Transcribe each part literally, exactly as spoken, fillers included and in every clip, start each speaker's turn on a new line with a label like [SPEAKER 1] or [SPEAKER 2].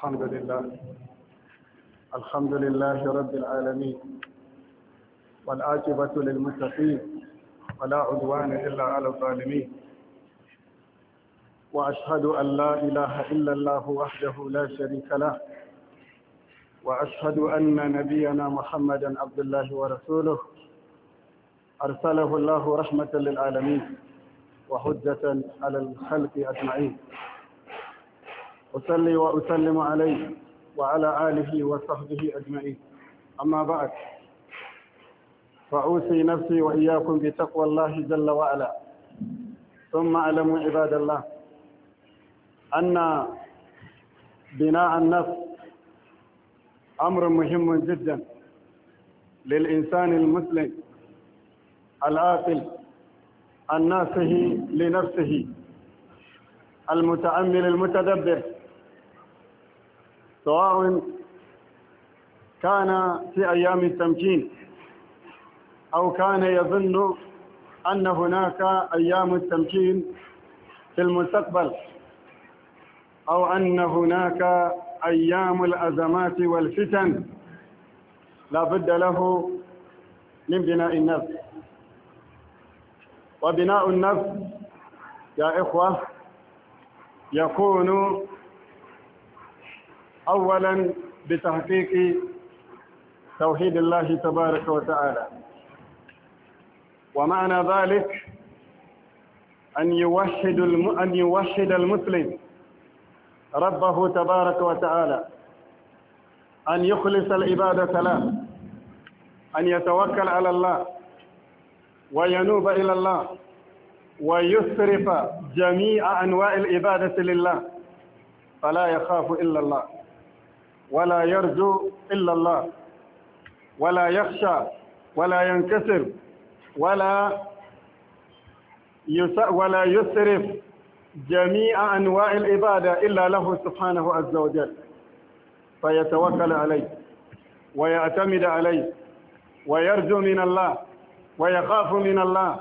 [SPEAKER 1] الحمد لله الحمد لله رب العالمين، والعاقبة للمتقين، ولا عدوان إلا على الظالمين. وأشهد أن لا إله إلا الله وحده لا شريك له، وأشهد أن نبينا محمدا عبد الله ورسوله، أرسله الله رحمة للعالمين وحجة على الخلق أجمعين. أصلي وأسلم عليه وعلى آله وصحبه أجمعين. أما بعد، فأوصي نفسي وإياكم بتقوى الله جل وعلا. ثم اعلموا عباد الله أن بناء النفس أمر مهم جدا للإنسان المسلم العاقل الناصح لنفسه المتأمل المتدبر، سواء كان في أيام التمكين أو كان يظن أن هناك أيام التمكين في المستقبل، أو أن هناك أيام الأزمات والفتن. لا بد له من بناء النفس. وبناء النفس يا إخوة يكون أولا بتحقيق توحيد الله تبارك وتعالى، ومعنى ذلك أن يوحد أن يوحد المسلم ربه تبارك وتعالى، أن يخلص العبادة له، أن يتوكل على الله وينوب إلى الله ويصرف جميع أنواع العبادة لله، فلا يخاف إلا الله ولا يرجو إلا الله ولا يخشى ولا ينكسر ولا ولا يصرف جميع أنواع العبادة إلا له سبحانه عز وجل، فيتوكل عليه ويعتمد عليه ويرجو من الله ويخاف من الله.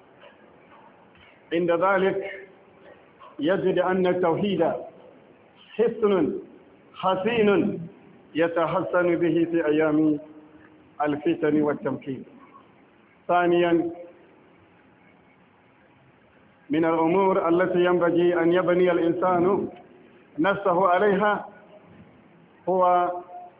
[SPEAKER 1] عند ذلك يجد أن التوحيد حصن حصين يتحسن به في أيام الفتن والتمكين. ثانيا، من الأمور التي ينبغي أن يبني الإنسان نفسه عليها هو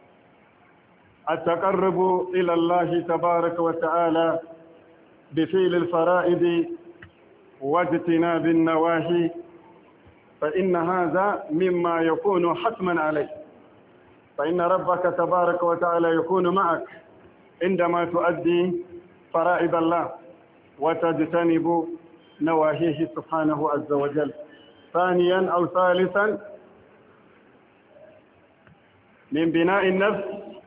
[SPEAKER 1] التقرب إلى الله تبارك وتعالى بفعل الفرائض واجتناب النواهي، فإن هذا مما يكون حتما عليه، فإن ربك تبارك وتعالى يكون معك عندما تؤدي فرائض الله وتجتنب نواهيه سبحانه عز وجل. ثانيا أو ثالثا، من بناء النفس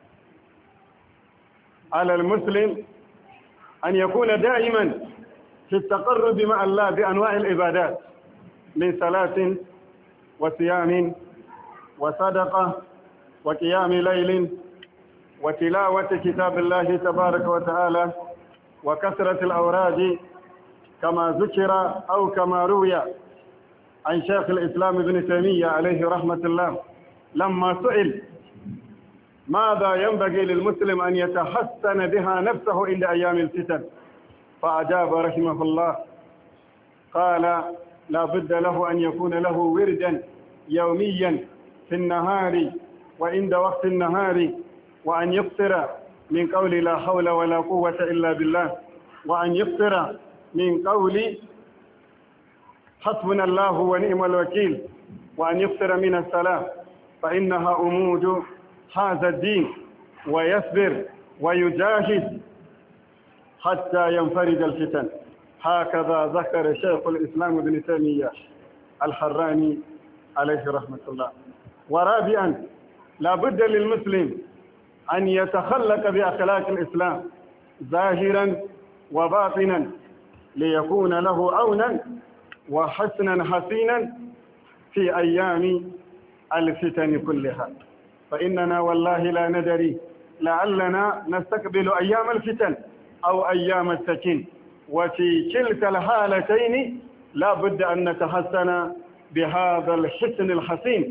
[SPEAKER 1] على المسلم أن يكون دائما في التقرب مع الله بأنواع العبادات، من صلاة وصيام وصدقة وقيام ليل وتلاوة كتاب الله تبارك وتعالى وكثرة الأوراد، كما ذكر أو كما روي عن شيخ الإسلام ابن تيمية عليه رحمة الله لما سئل ماذا ينبغي للمسلم أن يتحسن بها نفسه عند أيام الفتن، فأجاب رحمه الله قال لا بد له أن يكون له وردا يوميا في النهار وعند وقت النهار، وأن يكثر من قول لا حول ولا قوة إلا بالله، وأن يكثر من قول حسبنا الله ونعم الوكيل، وأن يكثر من الصلاة، فإنها أمود هذا الدين، ويصبر ويجاهد حتى ينفرج الفتن. هكذا ذكر شيخ الإسلام ابن تيمية الحراني عليه رحمة الله. ورابعا، لا بد للمسلم أن يتخلق بأخلاق الإسلام ظاهرا وباطنا، ليكون له عونا وحسنا حسينا في أيام الفتن كلها، فإننا والله لا ندري لعلنا نستقبل أيام الفتن أو أيام السكين، وفي كلتا الحالتين لا بد أن نتحسن بهذا الحسن الحسين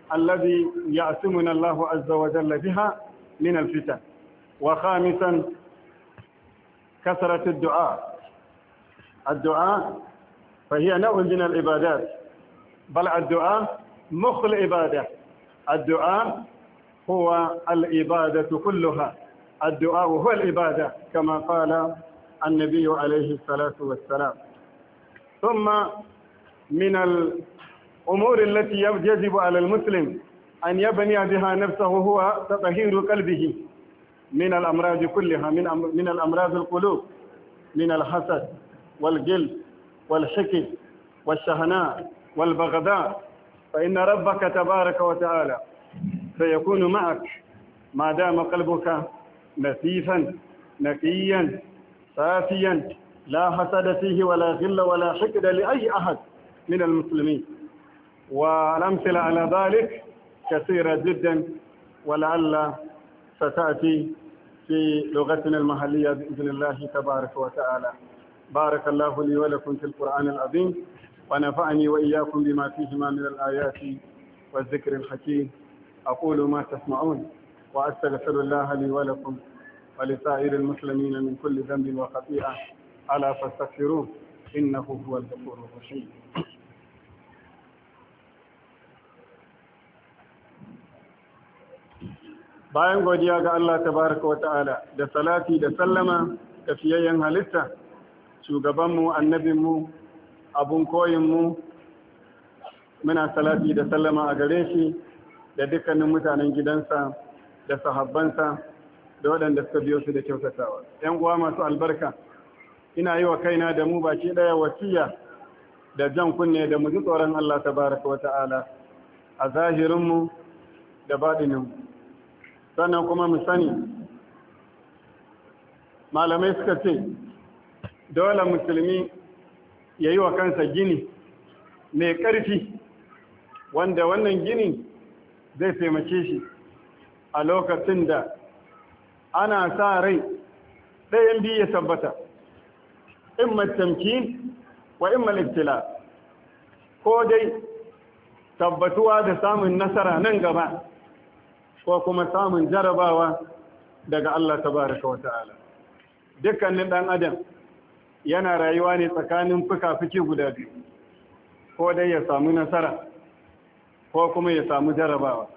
[SPEAKER 1] الذي يعصمنا الله عز وجل بها من الفتن. وخامسا كثرة الدعاء. الدعاء فهي نوع من العبادات، بل الدعاء مخ العبادة. الدعاء هو العبادة كلها، الدعاء هو العبادة كما قال النبي عليه الصلاة والسلام. ثم من الأمور التي يجب على المسلم أن يبني بها نفسه هو تطهير قلبه من الأمراض كلها، من من الأمراض القلوب، من الحسد والجلد والحقد والشهناء والبغضاء، فإن ربك تبارك وتعالى سيكون معك ما دام قلبك نزيفا نقيا صافيا لا حسد فيه ولا غل ولا حقد لأي أحد من المسلمين. والأمثلة على ذلك كثيرة جدا، ولعل ستأتي في لغتنا المحلية بإذن الله تبارك وتعالى. بارك الله لي ولكم في القرآن العظيم، ونفعني وإياكم بما فيهما من الآيات والذكر الحكيم. أقول ما تسمعون وأستغفر الله لي ولكم ولسائر المسلمين من كل ذنب وخطيئة، ألا فاستغفروه إنه هو الغفور الرحيم. bayan godiya ga Allah tabaraka wata'ala da salati da sallama ga fiyayyen halitta, shugabanmu, annabinmu, abun koyinmu, muna salati da sallama a gare shi da dukkanin mutanen gidansa da sahabbansa da waɗanda suka biyo su da kyautatawa. ‘Yan uwa masu albarka, ina yi wa kaina da mu baki ɗaya wasiya da jan kunne da mu ji tsoron Allah tabaraka wata'ala a zahirinmu da baɗininmu. Sannan kuma mu sani, malamai suka ce dole musulmi ya yi wa kansa gini mai ƙarfi, wanda wannan gini zai taimake shi a lokacin da ana sa rai ɗayan biyu ya tabbata, in matamki wa in maliktila, ko dai tabbatuwa da samun nasara nan gaba, ko kuma samun jarabawa daga Allah tabaraka wata'ala. Dukkanin ɗan adam yana rayuwa ne tsakanin fuka-fuki guda biyu, ko dai ya samu nasara ko kuma ya samu jarabawa.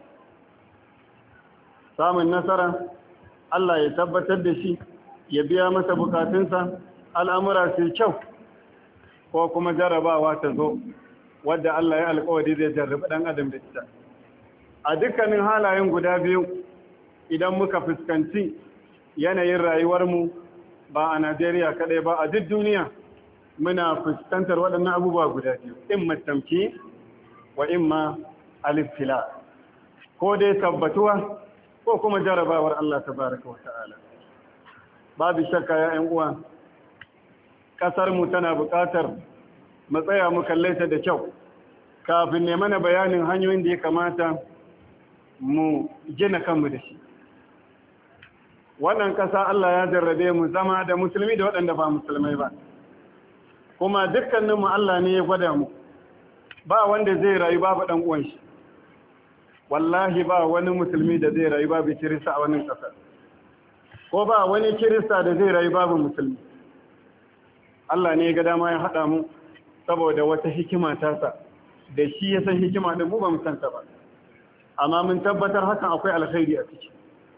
[SPEAKER 1] Samun nasara, Allah ya tabbatar da shi, ya biya masa bukatunsa, al'amura su kyau, ko kuma jarabawa ta zo wadda Allah ya alƙawari zai jarrabi ɗan adam da ita. A dukkanin halayen guda biyu, idan muka fuskanci yanayin rayuwarmu ba a Najeriya kaɗai ba, a duk duniya muna fuskantar waɗannan abubuwa guda biyu, in matamki wa in ma alifila, ko dai tabbatuwa ko kuma jarabawar Allah tabaraka wa ta'ala. Babu shakka ya ‘yan uwa, ƙasarmu tana buƙatar matsaya mu kalle ta da kyau kafin ne mana bayanin hanyoyin da ya kamata mu gina kanmu da shi. Wannan ƙasa Allah ya jarrabe mu zama da musulmi da waɗanda ba musulmai ba, kuma dukkaninmu Allah ne ya gwada mu, ba wanda zai rayu babu ɗan uwan shi. Wallahi ba wani musulmi da zai rayu babu kirista a wannan ƙasar, ko ba wani kirista da zai rayu babu musulmi. Allah ne ya ga dama ya haɗa mu saboda wata hikima tasa, da shi ya san hikima ɗin, mu ba mu santa ba, amma mun tabbatar hakan akwai alkhairi a ciki.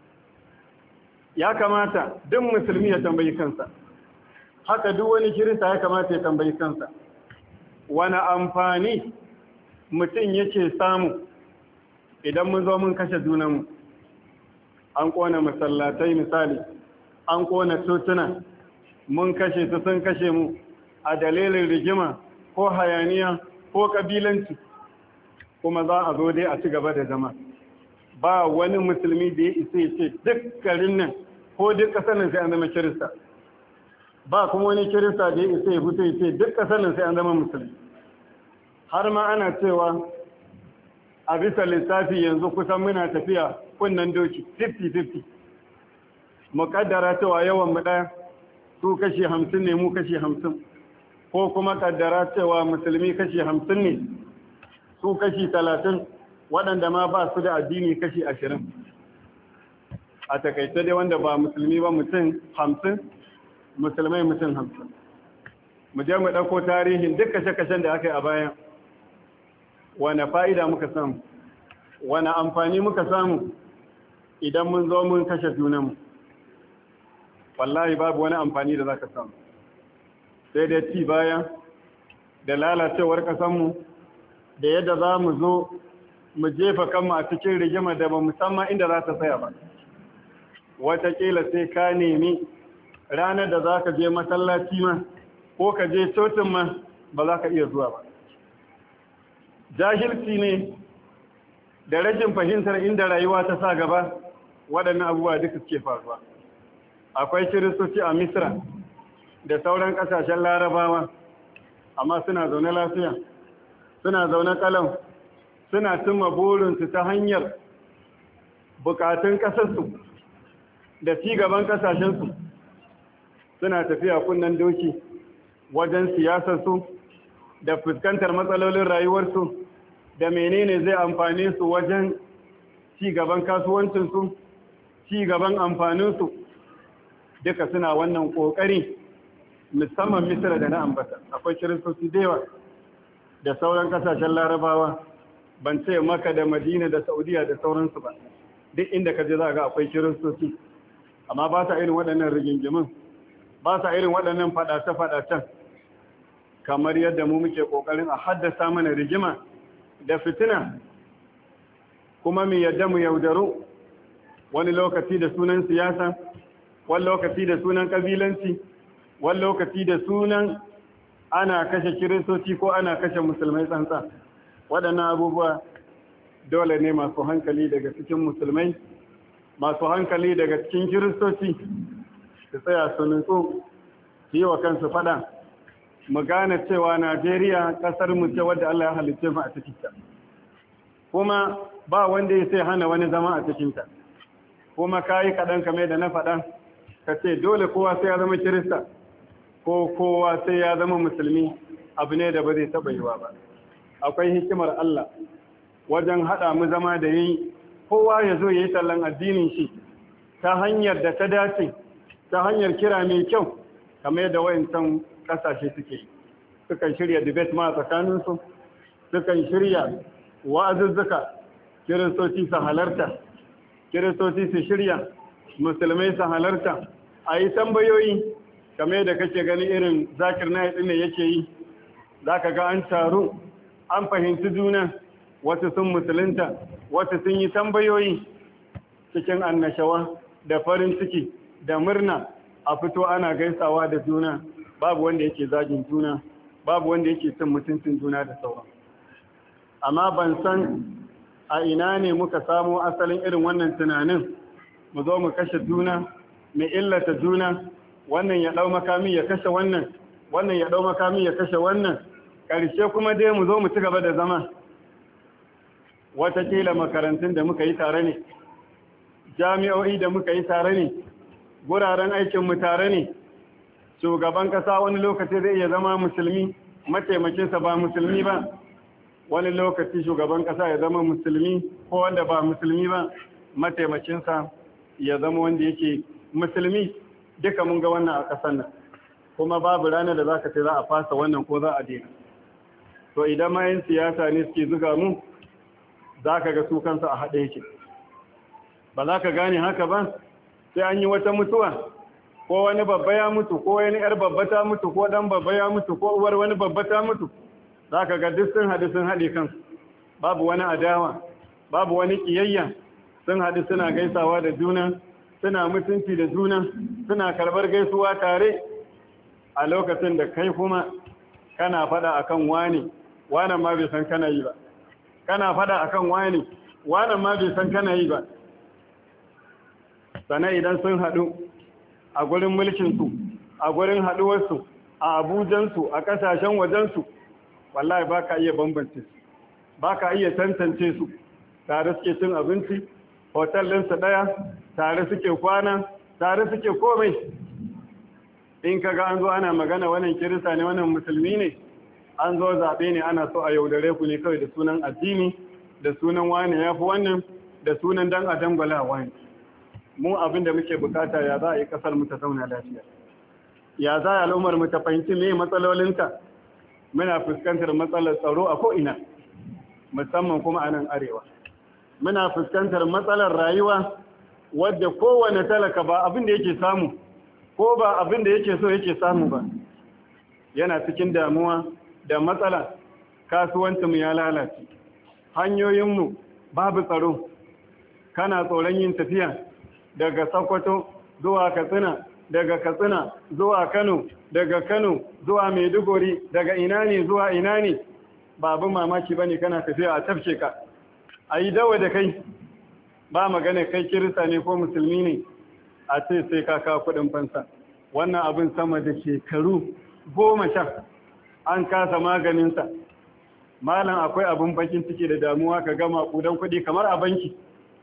[SPEAKER 1] Ya kamata duk musulmi ya tambayi kansa, haka duk wani kirista ya kamata ya tambayi kansa, wani amfani mutum yake samu idan mun zo mun kashe junanmu. An ƙona masallatai misali, an ƙona cocina, mun kashe su sun kashe mu a dalilin rigima ko hayaniya ko ƙabilanci, kuma za a zo dai a ci gaba da zama. Ba wani musulmi da ya isa ya ce duk garin nan ko duk ƙasar nan sai an zama kirista, ba kuma wani kirista da ya isa ya fito ya ce duk ƙasar nan sai an zama musulmi. Har ma ana cewa a bisa lissafi yanzu kusan muna tafiya kunnen doki fifty fifty, muƙaddara cewa yawan mu ɗaya, su kashi hamsin ne mu kashi hamsin, ko kuma ƙaddara cewa musulmi kashi hamsin ne su kashi talatin, waɗanda ma ba su da addini kashi ashirin. A takaice dai wanda ba musulmi ba mutum hamsin, musulmai mutum hamsin. Mu je mu ɗauko tarihin duk kashe-kashen da aka yi a bayan. Wane fa'ida muka samu, wane amfani muka samu idan mun zo mun kashe junanmu. Wallahi babu wani amfani da za ka samu. Sai dai ci baya da lalacewar ƙasanmu da yadda za mu zo mu jefa kanmu a cikin rigima da ba musamman inda za ta tsaya ba. Wataƙila sai ka nemi ranar da za ka je masallaci ma ko ka je cocin ma ba za ka iya zuwa ba. Jahilci ne da rashin fahimtar inda rayuwa ta sa gaba waɗannan abubuwa duka suke faruwa. Akwai kiristoci a Misra da sauran ƙasashen Larabawa, amma suna zaune lafiya, suna zaune ƙalau, suna cimma burinsu ta hanyar bukatun ƙasarsu da cigaban ƙasashensu. Suna tafiya kunnen doki wajen siyasarsu da fuskantar matsalolin rayuwarsu da menene zai amfane su wajen cigaban kasuwancinsu, cigaban amfaninsu. Duka suna wannan ƙoƙari, musamman Misra da na ambata. Akwai kiristoci da yawa da sauran ƙasashen Larabawa, ban ce Makka da Madina da Saudiya da sauransu ba. Duk inda ka je za ga akwai kiristoci, amma ba sa irin waɗannan rigingimin, ba sa irin waɗannan faɗace-faɗacen kamar yadda mu muke ƙoƙarin a haddasa mana rigima da fitina, kuma mu yadda mu yaudaru wani lokaci da sunan siyasa, wani lokaci da sunan ƙabilanci, wani lokaci da sunan ana kashe kiristoci ko ana kashe musulmai tsantsa. Waɗannan abubuwa dole ne masu hankali daga cikin musulmai, masu hankali daga cikin kiristoci su tsaya su nutsu, su yi wa kansu faɗa. Mu gane cewa Najeriya ƙasar mu ce wadda Allah ya halitta mu a cikinta, kuma ba wanda ya sai hana wani zama a cikinta. Kuma kayi kaɗan kame da na faɗa, ka ce dole kowa sai ya zama Kirista ko kowa sai ya zama musulmi, abu ne da ba zai taɓa yiwa ba. Akwai hikimar Allah wajen haɗa mu zama da yi, kowa ya zo ya yi tallan addinin shi ta hanyar da ta dace, ta hanyar kira mai kyau, kamar yadda wayancan ƙasashe suke yi. Sukan shirya debate ma tsakaninsu, sukan shirya wa'azuzzuka, kiristoci su halarta, kiristoci su shirya, musulmai su halarta, a yi tambayoyi kamar yadda kake gani irin Zakir Naik ɗin ne yake yi. Za ka ga an taru, an fahimci juna, wasu sun musulunta, wasu sun yi tambayoyi cikin annashawa da farin ciki da murna, a fito ana gaisawa da juna, babu wanda yake zagin juna, babu wanda yake cin mutuncin juna da sauran. Amma ban san a ina ne muka samu asalin irin wannan tunanin, mu zo mu kashe juna, mu illata juna, wannan ya ɗau makami ya kashe wannan, wannan ya ɗau makami ya kashe wannan, ƙarshe kuma dai mu zo mu ci gaba da zama. Watakila makarantun da muka yi tare ne, jami'o'i da muka yi tare ne, guraren aikinmu tare ne. Shugaban ƙasa wani lokaci zai iya zama musulmi, mataimakinsa ba musulmi ba. Wani lokaci shugaban ƙasa ya zama musulmi ko wanda ba musulmi ba, mataimakinsa ya zama wanda yake musulmi. Duka mun ga wannan a ƙasar nan, kuma babu ranar da za ka ce za a fasa wannan ko za a daina. To idan ma yin siyasa ne suke zuga mu, za ka ga su kansu a haɗe yake. Ba za ka gane haka ba, sai an yi wata mutuwa, ko wani babba ya mutu, ko wani ‘yar babba ta mutu, ko ɗan babba ya mutu, ko uwar wani babba ta mutu. Za ka ga duk sun haɗu sun haɗe kansu, babu wani adawa, babu wani ƙiyayya, sun haɗu suna gaisawa da juna, suna mutunci da juna, suna karɓar gaisuwa tare. A lokacin da kai kuma kana faɗa akan wani, wanan ma bai san kana yi ba. Kana faɗa akan wani, wanan ma bai san kana yi ba. Sannan idan sun haɗu a gurin mulkinsu, a gurin haɗuwarsu, a abujansu, a ƙasashen wajensu, wallahi ba ka iya bambance su, ba ka iya tantance su. Tare suke cin abinci, hotel ɗinsu ɗaya, tare suke kwana, tare suke komai. In ka ga an zo ana magana wannan kirista ne, wannan musulmi ne, an zo zaɓe ne, ana so a yaudare ku ne kawai da sunan addini, da sunan wani ya fi wannan, da sunan dan a dangwala wani. Mu abin da muke bukata ya za a yi kasar mu ta zauna lafiya, ya za a al'ummar mu ta fahimci me matsalolinta. Muna fuskantar matsalar tsaro a ko'ina, musamman kuma a nan arewa. Muna fuskantar matsalar rayuwa wadda kowane talaka ba abin da yake samu ko ba abin da yake so yake samu ba, yana cikin damuwa da matsala. Kasuwancinmu ya lalace, hanyoyinmu babu tsaro, kana tsoron yin tafiya daga Sokoto zuwa Katsina, daga Katsina zuwa Kano, daga Kano zuwa Maiduguri, daga ina ne zuwa ina ne. Babu mamaki bane kana tafiya a tafke ka, a yi dawa da kai, ba magana kai kirista ne ko musulmi ne a ce sai ka kawo kuɗin fansa. Wannan abin sama da shekaru goma sha an kasa maganinsa. Malam akwai abin bakin ciki da damuwa ka gama kudan kuɗi kamar a banki.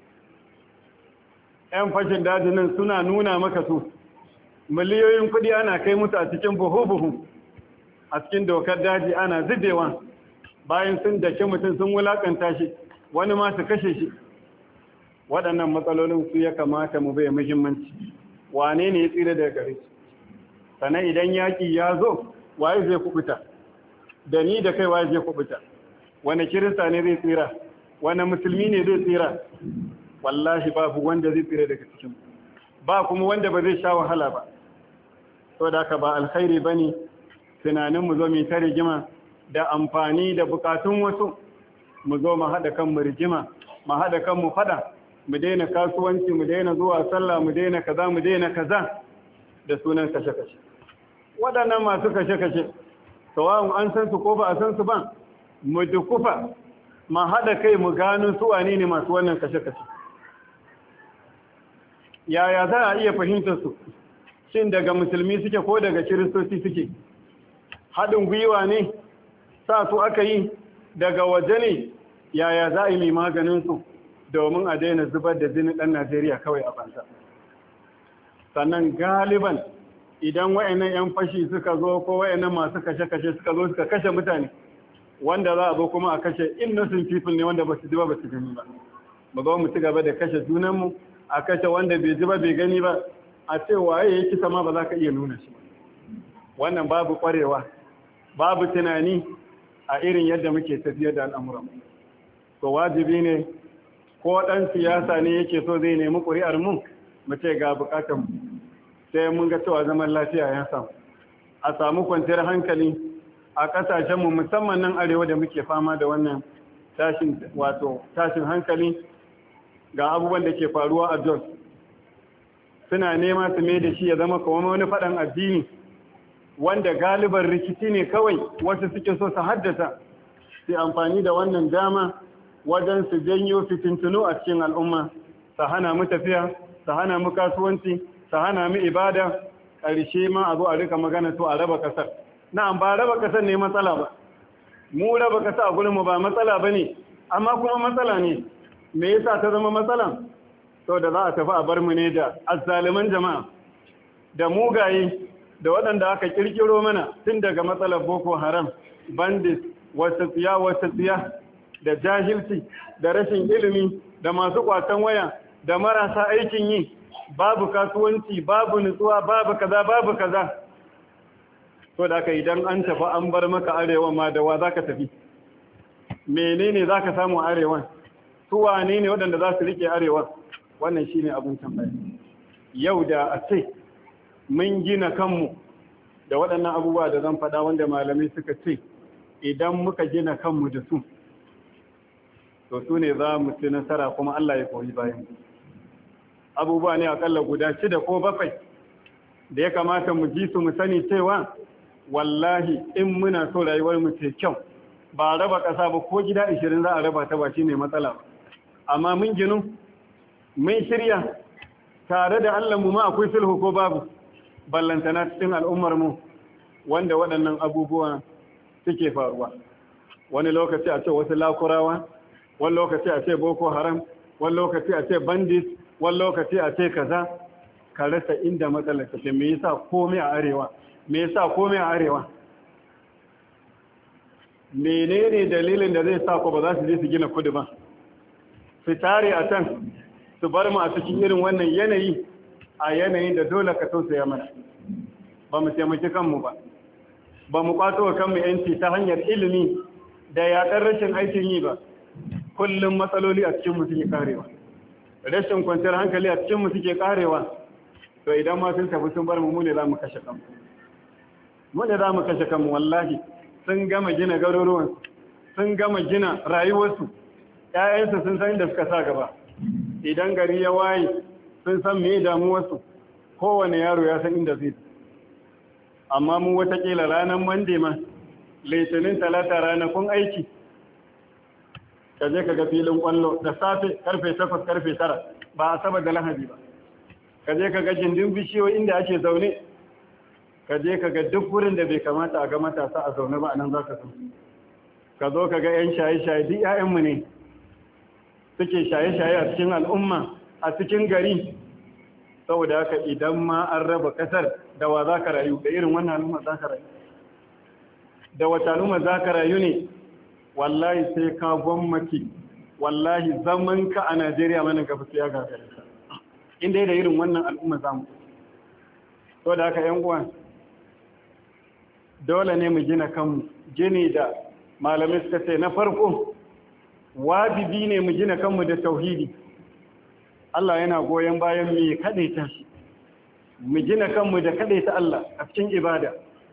[SPEAKER 1] 'Yan fashin dajin nan suna nuna maka su, miliyoyin kuɗi ana kai musu a cikin buhu-buhu, a cikin dokar daji ana zubewa, bayan sun dake mutum sun wulakanta shi, wani ma su kashe shi. Waɗannan matsalolin su ya kamata mu bai muhimmanci. Wane ne ya tsira daga gare su? Sannan idan yaƙi ya zo, waye zai kubuta? Da ni da kai waye zai kubuta? Wani kirista ne zai tsira? Wani musulmi ne zai tsira? Wallahi babu wanda zai tsira daga cikin, ba kuma wanda ba zai sha wahala ba. To da ka ba alkhairi bane tunanin mu zo mu ta rigima da amfani da bukatun wasu, mu zo mu hada kan mu rigima, mu hada kan mu fada, mu daina kasuwanci, mu daina zuwa sallah, mu daina kaza, mu daina kaza da sunan kashe-kashe. Waɗannan masu kashe-kashe, sawa'un an san su ko ba a san su ba, mu dukufa, mu hada kai mu gano su wane ne masu wannan kashe-kashe. Yaya za a iya fahimtar su? Shin daga musulmi suke ko daga kiristoci suke? Haɗin gwiwa ne? Sa su aka yi daga waje ne? Yaya za a yi maganin su domin a daina zubar da jini ɗan Najeriya kawai a banza? Sannan galiban idan wayannan 'yan fashi suka zo ko wayannan masu kashe-kashe suka zo suka kashe mutane, wanda za a zo kuma a kashe innocent people ne wanda ba su ji ba ba su gani ba. Ba ga mu ci gaba da kashe junanmu, a kashe wanda bai ji ba bai gani ba, a ce waye ya kisa ma ba za ka iya nuna shi. Wannan babu kwarewa, babu tunani a irin yadda muke tafiyar da al'amuran. To wajibi ne ko ɗan siyasa ne yake so zai nemi ƙuri'ar mu, mu ce ga buƙatar sai mun ga cewa zaman lafiya ya samu, a samu kwanciyar hankali a ƙasashenmu musamman nan arewa da muke fama da wannan tashin wato tashin hankali. Ga abubuwan da ke faruwa a Jos, suna nema su mai da shi ya zama kuma wani faɗan addini wanda galiban rikici ne kawai wasu suke so su haddasa, su amfani da wannan dama wajen su janyo fitintunu a cikin al'umma, su hana mu tafiya, su hana mu kasuwanci, su hana mu ibada, ƙarshe ma a zo a rika magana to a raba ƙasar. Na'am, ba raba ƙasar ne matsala ba, mu raba ƙasa a gurinmu ba matsala ba ne, amma kuma matsala ne. Me yasa ta zama matsala? To da za a tafi a bar mu ne da azzaliman jama'a, da mugaye, da waɗanda aka kirkiro mana tun daga matsalar Boko Haram, bandit, wata tsiya wata tsiya, da jahilci, da rashin ilimi, da masu kwatan waya, da marasa aikin yi, babu kasuwanci, babu nutsuwa, babu kaza, babu kaza. To da aka idan an tafi an bar maka arewa ma da wa za ka tafi? Menene za ka samu arewan? Su wane ne waɗanda za su rike arewa? Wannan shi ne abin tambaya. Yau da a ce mun gina kanmu da waɗannan abubuwa da zan faɗa wanda malamai suka ce idan muka gina kanmu da su, to su ne za mu ci nasara kuma Allah ya koyi bayan. Abubuwa ne akalla guda shida ko bakwai da ya kamata mu ji su mu sani cewa wallahi in muna so rayuwar mu ce kyau, ba raba ƙasa ba ko gida ishirin za a raba ta ba shi ne matsala ba. Amma mun ginu, mun shirya tare da Allah mu ma akwai sulhu ko babu, ballantana cikin al'ummar mu wanda waɗannan abubuwa suke faruwa. Wani lokaci a ce wasu lakurawa, wani lokaci a ce Boko Haram, wani lokaci a ce bandit, wani lokaci a ce kaza, ka rasa inda matsalar ta ce. Me yasa komai a arewa? Me yasa komai a arewa? Menene dalilin da zai sa ku ba za su je su gina kudu ba? su tare a can su bar mu a cikin irin wannan yanayi, a yanayin da dole ka tausaya mana. Ba mu taimaki kanmu ba, ba mu kwato wa kanmu yanci ta hanyar ilimi da yaƙar rashin aikin yi ba. Kullum matsaloli a cikinmu suke karewa, rashin kwanciyar hankali a cikinmu suke karewa. To idan ma sun tafi sun bar mu, mu ne za mu kashe kanmu, mu ne za mu kashe kanmu. Wallahi sun gama gina garuruwansu, sun gama gina rayuwarsu, ‘ya'yansu sun san inda suka sa gaba. Idan gari ya waye sun san me damuwarsu, kowane yaro ya san inda zai. Amma mu watakila ranar mande ma, litinin talata ranakun aiki, ka je ka ga filin kwallo da safe karfe takwas karfe tara, ba a saba da lahadi ba. Ka je ka ga gindin bishiyoyi inda ake zaune, ka je ka ga duk wurin da bai kamata a ga matasa a zaune ba, a nan za ka san. Ka zo ka ga 'yan shaye-shaye, duk 'ya'yanmu ne suke shaye-shaye a cikin al'umma, a cikin gari. Saboda haka idan ma an raba kasar, da wa za ka rayu, da irin wannan al'umma za ka rayu, da wata al'umma za ka rayu ne. Wallahi sai ka gwamnati, wallahi zaman ka a Najeriya mana gaba sai ya gagare ka, inda da irin wannan al'umma za mu. Saboda haka ‘yan uwa, dole ne mu gina kanmu, gini da malamai suka ce na farko wajibi ne mu gina kanmu da tauhidi. Allah yana goyon bayan mu kadaita shi, mu gina kanmu da kadaita Allah a cikin ibada,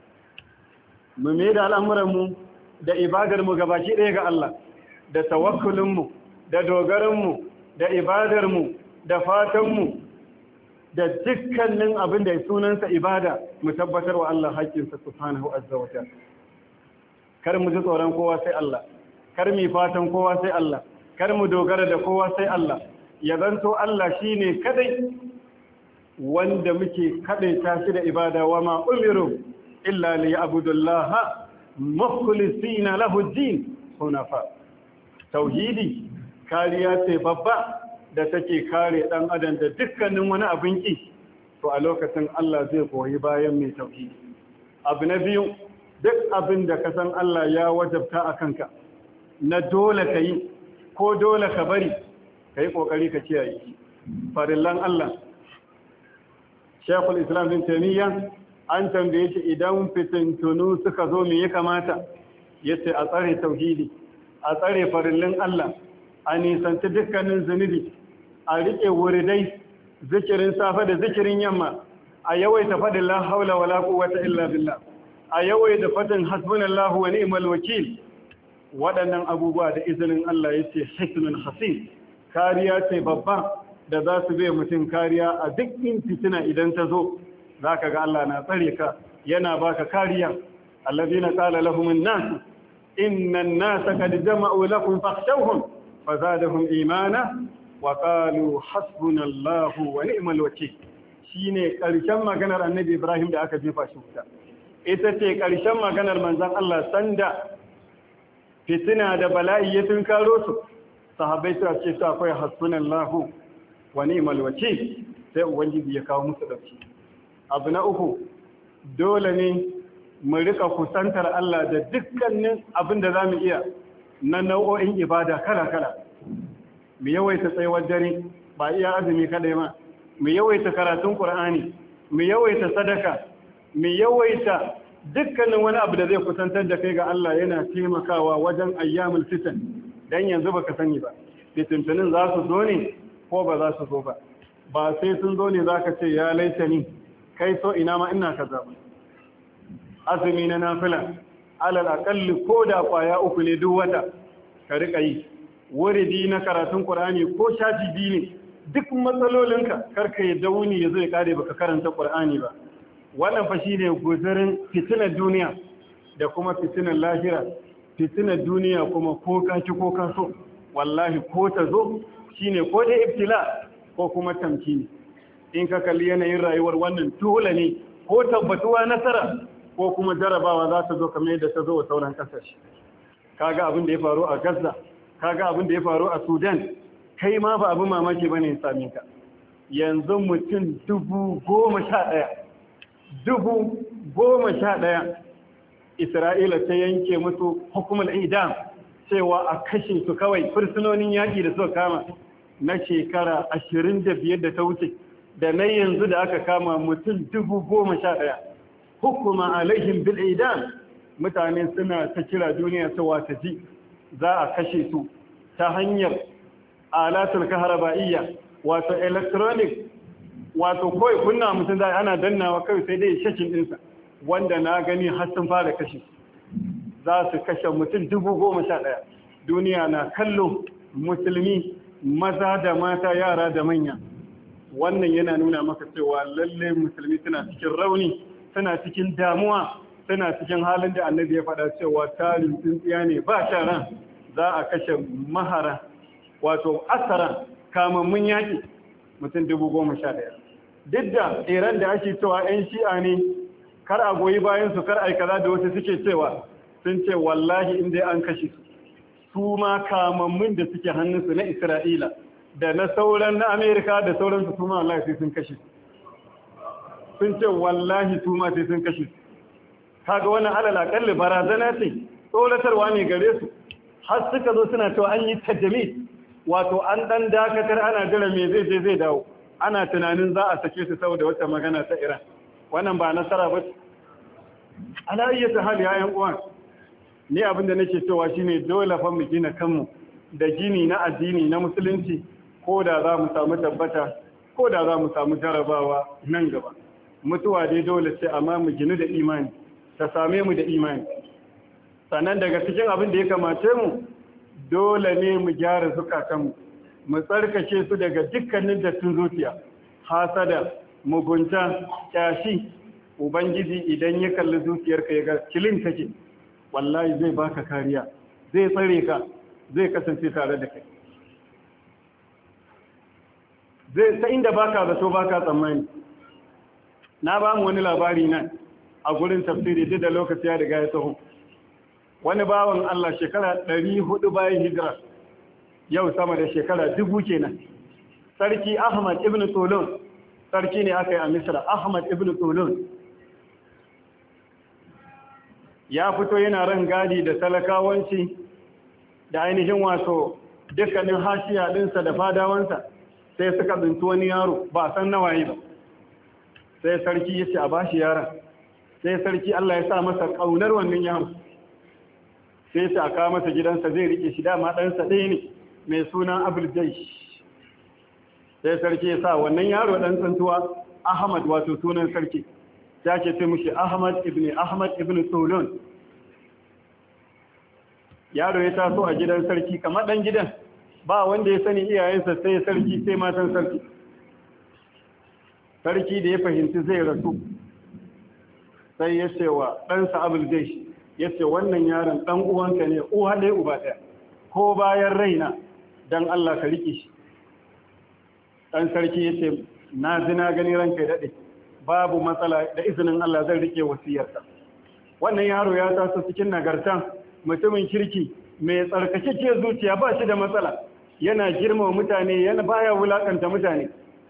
[SPEAKER 1] mu mai da al'amuranmu da ibadarmu gabaki ɗaya ga Allah, da tawakkulinmu da dogaranmu da ibadarmu da fatanmu da dukkanin abin da sunansa ibada, mu tabbatar wa Allah haƙƙinsa subhanahu azza wa ta'ala. Kar mu ji tsoron kowa sai Allah, kar mu fatan kowa sai Allah, kar mu dogara da kowa sai Allah. Ya zanto Allah shine kadai wanda muke kadaita shi da ibada. Wa ma umiru illa liya'budullaha mukhlisina lahu ad-din hunafa. Tauhidi kariya ce babba da take kare dan adam da dukkanin wani abin ki. To a lokacin Allah zai koyi bayan mai tauhidi. Abu na biyu, duk abin da ka san Allah ya wajabta a kanka na dole ka yi ko dole ka bari, ka yi ƙoƙari ka kiyaye farillan Allah. Shekul Islam bin Taimiyya an tambaye shi idan fitintunu suka zo me ya kamata, ya ce a tsare tauhidi, a tsare farillan Allah, a nisanci dukkanin zunubi, a riƙe wuridai, zikirin safe da zikirin yamma, a yawaita faɗin la haula wala quwwata illa billah, a yawaita faɗin hasbunallahu wa ni'mal wakil. Waɗannan abubuwa da izinin Allah ya ce hisnul hasin, kariya ce babba da za su bai mutum kariya a duk in fitina idan ta zo. Za ka ga Allah na tsare ka, yana baka kariya. Allazina qala lahum an-nas inna an-nasa qad jama'u lakum fakhshawhum fazadahum imana wa qalu hasbunallahu wa ni'mal wakeel. Shine karshen maganar Annabi Ibrahim da aka jefa shi wuta. Ita ce karshen maganar manzon Allah sanda fitina da bala'i ya tunkaro su. Sahabbai suka ce ta akwai hasbunallahu wa ni'mal wakeel, sai ubangiji ya kawo musu dauki. Abu na uku, dole ne mu rika kusantar Allah da dukkanin abin da zamu iya na nau'o'in ibada kala-kala. Mu yawaita tsayuwar dare, ba iya azumi kadai ma, mu yawaita karatun Qur'ani, mu yawaita sadaka, mu yawaita dukkanin wani abu da zai kusantar da kai ga Allah. Yana taimakawa wajen ayyamul fitan. Dan yanzu baka sani ba, fitintunin za su zo ne ko ba za su zo ba. Ba sai sun zo ne zaka ce ya laitani, kai so ina ma ina kaza ba. Azumi na nafila, alal aqalli ko da kwaya uku ne duk wata ka rika yi. Wuridi na karatun Qur'ani ko shafi biyu ne, duk matsalolinka karka yadda wuni ya zo ya kare baka karanta Qur'ani ba. Wannan fa shine guzurin fitinar duniya da kuma fitinar lahira. Fitinar duniya kuma ko ka ki ko ka so, wallahi ko ta zo shine ko dai ibtila ko kuma tamkini. In ka kalli yanayin rayuwar wannan dole ne ko tabbatuwa nasara ko kuma jarabawa za ta zo kamar yadda ta zo wa sauran kasashe. Kaga abin da ya faru a Gaza, kaga abin da ya faru a Sudan, kai ma ba abin mamaki bane ya same ka. Yanzu mutum dubu goma sha ɗaya dubu goma sha ɗaya Isra'ila ta yanke musu hukumar idam cewa a kashe su kawai fursunonin yaƙi da suka kama na shekara ashirin da biyar da ta wuce da na yanzu da aka kama mutum dubu goma sha ɗaya hukuma alaihim bil idan mutane suna ta kira duniya ta wata ji za a kashe su ta hanyar alatul kaharaba'iyya wato electronic wato kawai kunna mutum zai ana dannawa kawai sai dai shakin ɗinsa wanda na gani har sun fara kashe za su kashe mutum dubu goma sha ɗaya duniya na kallo musulmi maza da mata yara da manya wannan yana nuna maka cewa lalle musulmi suna cikin rauni suna cikin damuwa suna cikin halin da annabi ya faɗa cewa tarin tsintsiya ne ba sharan za a kashe mahara wato asara kamammun yaƙi mutum dubu goma sha ɗaya duk da iran da ake cewa 'yan shi'a ne kar a goyi bayan su kar aikata da wasu suke cewa sun ce wallahi inda an kashe su su ma kamammun da suke hannunsu na isra'ila da na sauran na amerika da sauransu su ma wallahi sai sun kashe su sun ce wallahi su ma sai sun kashe su kaga wannan alal akalli barazana ce tsoratarwa ne gare su har suka zo suna cewa an yi tajami wato an dan dakatar ana jira me zai je zai dawo ana tunanin za a sake su saboda wata magana ta Iran wannan ba nasara ba ala ayyata hali ya yan uwan ni abinda nake cewa shine dole fa mu gina kanmu da gini na addini na musulunci ko da za mu samu tabbata ko da za mu samu jarabawa nan gaba mutuwa dai dole sai amma mu ginu da imani ta same mu da imani sannan daga cikin abin da ya kamace mu dole ne mu gyara zukatanmu mu tsarkake su daga dukkanin dattin zuciya hasada mugunta kyashi ubangiji idan ya kalli zuciyarka ya ga kilin take wallahi zai baka kariya zai tsare ka zai kasance tare da kai zai ta inda baka zato baka tsammani na ba mu wani labari nan a gurin tafsiri duk da lokaci ya riga ya taho wani bawan Allah shekara ɗari hudu bayan hijira yau sama da shekara dubu kenan sarki Ahmad ibn Tulun sarki ne aka yi a Misra Ahmad ibn Tulun ya fito yana ran gadi da talakawanci da ainihin wato dukkanin hashiya dinsa da fadawansa sai suka binci wani yaro ba san nawaye ba sai sarki ya ce a bashi yaron sai sarki Allah ya sa masa kaunar wannan yaro sai ta aka masa gidansa zai rike shi dama ɗansa ɗaya ne mai suna Abul Jaysh sai sarki ya sa wannan yaro ɗan tsantuwa Ahmad wato sunan sarki ya ce sai mushi Ahmad ibn Ahmad ibn Tulun yaro ya taso a gidan sarki kamar ɗan gidan ba wanda ya sani iyayensa sai sarki sai matan sarki sarki da ya fahimci zai rasu sai ya ce wa ɗansa Abul Jaysh ya ce wannan yaron ɗan uwanka ne uwa ɗaya uba ɗaya ko bayan raina don Allah ka riƙe shi ɗan sarki ya ce na ji na gani ranka ya daɗe babu matsala da izinin Allah zai riƙe wasiyarsa wannan yaro ya taso cikin nagartan mutumin kirki mai tsarkakeke zuciya ba shi da matsala yana girmama mutane yana baya wulakanta mutane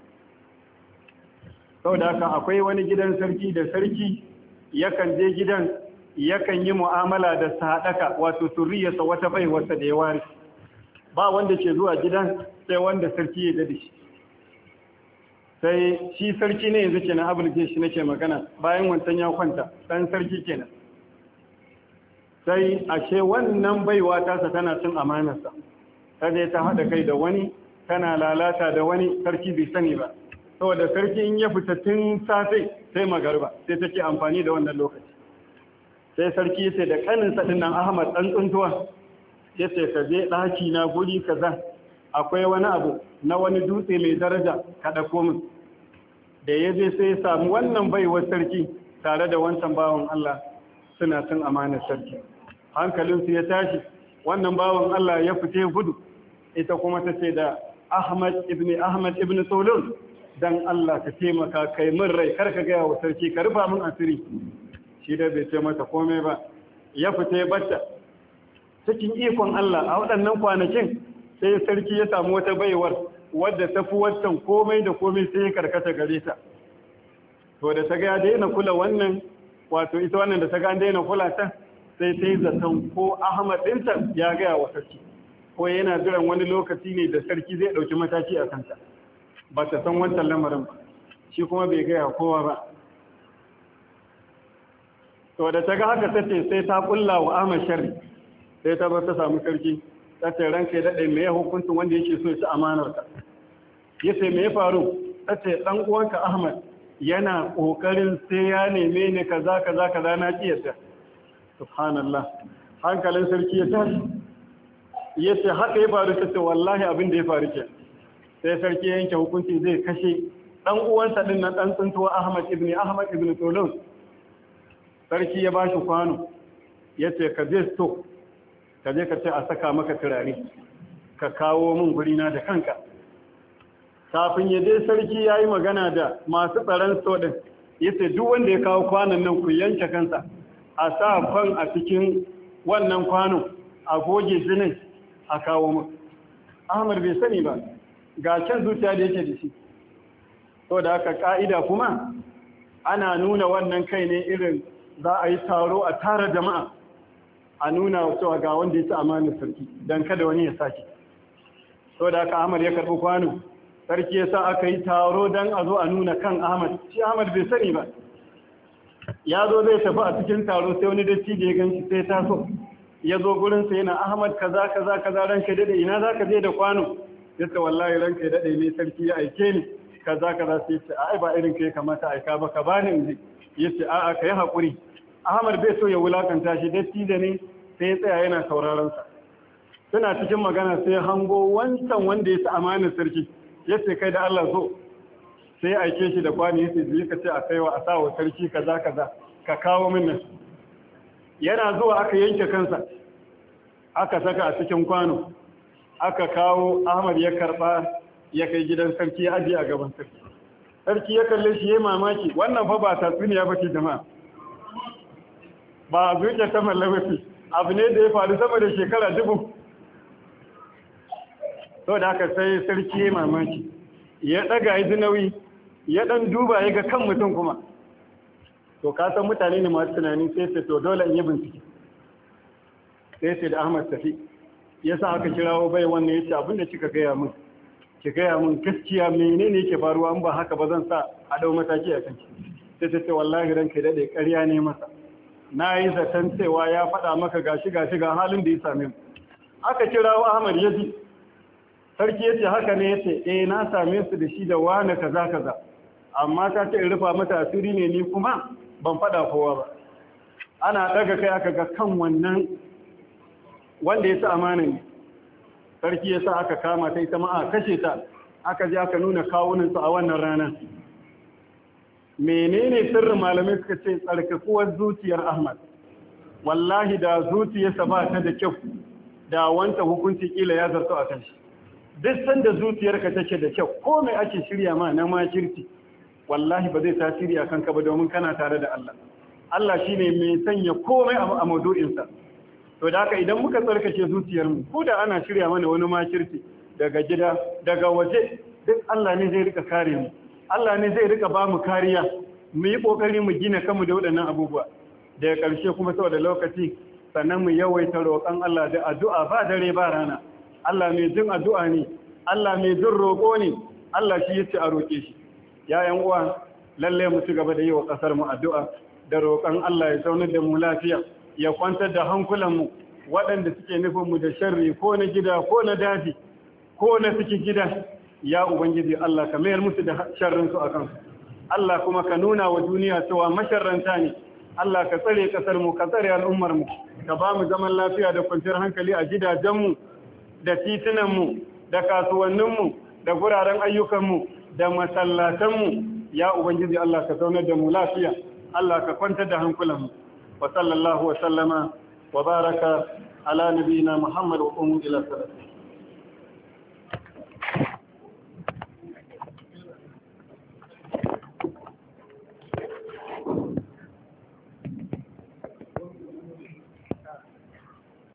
[SPEAKER 1] saboda haka akwai wani gidan sarki da sarki yakan je gidan yakan yi mu'amala da sadaka wato surriyarsa wata baiwarsa da ya ware ba wanda ke zuwa gidan sai wanda sarki ya dade shi sai shi sarki ne yanzu kenan Abul Jaysh nake magana bayan wancan ya kwanta dan sarki kenan sai ashe wannan baiwa tasa tana cin amanarsa kada ta hada kai da wani tana lalata da wani sarki bai sani ba saboda sarki in ya fita tun safe sai magarba sai take amfani da wannan lokaci sai sarki yace da kaninsa din nan Ahmad dan tsuntuwa yace ka je daki na guri kaza akwai wani abu na wani dutse mai daraja ka dauko min da yaje sai ya samu wannan baiwar sarki tare da wancan bawon Allah suna cin amanar sarki hankalinsu ya tashi wannan bawon Allah ya fite gudu ita kuma tace da Ahmad ibn Ahmad ibn Tulun dan Allah ka taimaka kai min rai kar ka ga wa sarki ka rufa min asiri shi da bai ce mata komai ba ya fita ya batta cikin ikon Allah a waɗannan kwanakin sai sarki ya samu wata baiwar wadda ta fi wancan komai da komai sai ya karkata gare ta to da ta ga daina kula wannan wato ita wannan da ta ga daina kula ta sai ta yi zaton ko Ahmad ɗinta ya gaya wa sarki ko yana jiran wani lokaci ne da sarki zai ɗauki mataki a kanta, ba ta san wancan lamarin ba, shi kuma bai gaya kowa ba. To da ta ga haka ta ce sai ta kulla wa Ahmad sharri, sai ta bar ta samu sarki, ta ce ranka ya daɗe me ya hukuncin wanda yake so ya ci amanarka. Ya ce me ya faru? Ta ce ɗan uwanka Ahmad yana ƙoƙarin sai ya neme ni kaza kaza kaza na ƙi yadda. Subhanallah, hankalin sarki ya tashi. Ya ce haka ya faru, ta ce wallahi abin da ya faru ke. Sai sarki ya yanke hukunci zai kashe ɗan uwansa ɗin na ɗan tsuntuwa Ahmad ibn Ahmad ibn Tulun. Sarki ya ba shi kwano, ya ce ka je sto, ka je ka ce a saka maka turare, ka kawo min gurina da kanka. Kafin ya je sarki ya yi magana da masu tsaron sto ɗin, ya ce duk wanda ya kawo kwanon nan ku yanke kansa, a sa kwan a cikin wannan kwano, a goge jinin a kawo min. Ahmad bai sani ba, ga can zuciya da yake da shi. To da haka ka'ida kuma ana nuna wannan kai ne irin za a yi taro a tara jama'a a nuna cewa ga wanda ya ci amanar sarki don kada wani ya sake. So da aka Ahmad ya karɓi kwano, sarki ya sa aka yi taro don a zo a nuna kan Ahmad. Shi Ahmad bai sani ba, ya zo zai tafi a cikin taro sai wani datti da ya ganci sai ta so ya zo gurinsa yana Ahmad kaza kaza kaza ranka daɗe ina za ka je da kwano? Ya ce wallahi ranka daɗe ne sarki ya aike ni kaza kaza sai ce ai ba irin kai kamata aika ba ka bani in ji. Ya ce a'a ka yi haƙuri. Ahmad bai so ya wulakanta shi datti da ne sai ya tsaya yana sauraron sa. Suna cikin magana sai hango wancan wanda ya ci amanar sarki. Ya ce kai da Allah so sai ya aike shi da kwani ya ce je ka ce a kaiwa a sawa sarki kaza kaza ka kawo min nan. Yana zuwa aka yanke kansa aka saka a cikin kwano aka kawo. Ahmad ya karba ya kai gidan sarki ya ajiye a gaban sarki. Sarki ya kalle shi ya mamaki, wannan fa ba tatsuniya ba ce jama'a, ba a zuke ta mallabaci, abu ne da ya faru sama da shekara dubu. To da haka sai sarki ya mamaki, ya ɗaga ya ji nauyi, ya ɗan duba ya ga kan mutum kuma. To ka san mutane ne masu tunani, sai ce to dole in yi bincike. Sai ce da Ahmad tafi, ya sa aka kirawo bai wannan ya ce abinda kika gaya min. Ki gaya mun gaskiya menene yake faruwa, in ba haka ba zan sa a dau mataki a kanki. Sai ta ce wallahi ranka dade ƙarya ne masa, na yi zaton cewa ya faɗa maka gashi gashi ga halin da ya same mu. Aka kirawo Ahmad ya ji, sarki ya ce haka ne, ya ce eh na same su da shi da wani kaza kaza, amma ta ce in rufa mata asiri ne ni kuma ban faɗa kowa ba. Ana ɗaga kai aka ga kan wannan wanda ya ci amana ne. Sarki ya sa aka kama ta ita ma a kashe ta, aka je aka nuna kawunansu a wannan rana. Menene sirrin malamai suka ce tsarkakuwar zuciyar Ahmad. Wallahi da zuciyarsa ba ta da kyau, da wanta hukunci kila ya zarto a kan shi. Duk sanda zuciyarka take da kyau, ko mai ake shirya ma na makirci, wallahi ba zai tasiri a kanka ba domin kana tare da Allah. Allah shine mai sanya komai a maudu'insa. To da haka idan muka tsarkake zuciyarmu, ko da ana shirya mana wani makirci daga gida, daga waje, duk Allah ne zai rika kare mu. Allah ne zai rika ba mu kariya. Mu yi kokari mu gina kanmu da waɗannan abubuwa. Daga ƙarshe kuma saboda lokaci, sannan mu yawaita roƙon Allah da addu'a ba dare ba rana. Allah mai jin addu'a ne, Allah mai jin roƙo ne, Allah shi yace a roƙe shi. Ya ƴan uwa, lalle mu ci gaba da yi wa ƙasar mu addu'a da roƙon Allah ya zaunar da mu lafiya. Ya kwantar da hankulanmu waɗanda suke nufinmu da sharri ko na gida ko na daji ko na cikin gida. Ya Ubangiji Allah ka mayar musu da sharrinsu a kansu. Allah kuma ka nuna wa duniya cewa masharranta ne. Allah ka tsare ƙasarmu, ka tsare al'ummarmu, ka ba mu zaman lafiya da kwanciyar hankali a gidajenmu da titunanmu da kasuwanninmu da guraren ayyukanmu da masallatanmu. Ya Ubangiji Allah ka zaunar da mu lafiya. Allah ka kwantar da hankulanmu. وصلى الله وسلم وبارك على نبينا محمد وقوموا إلى الصلاة.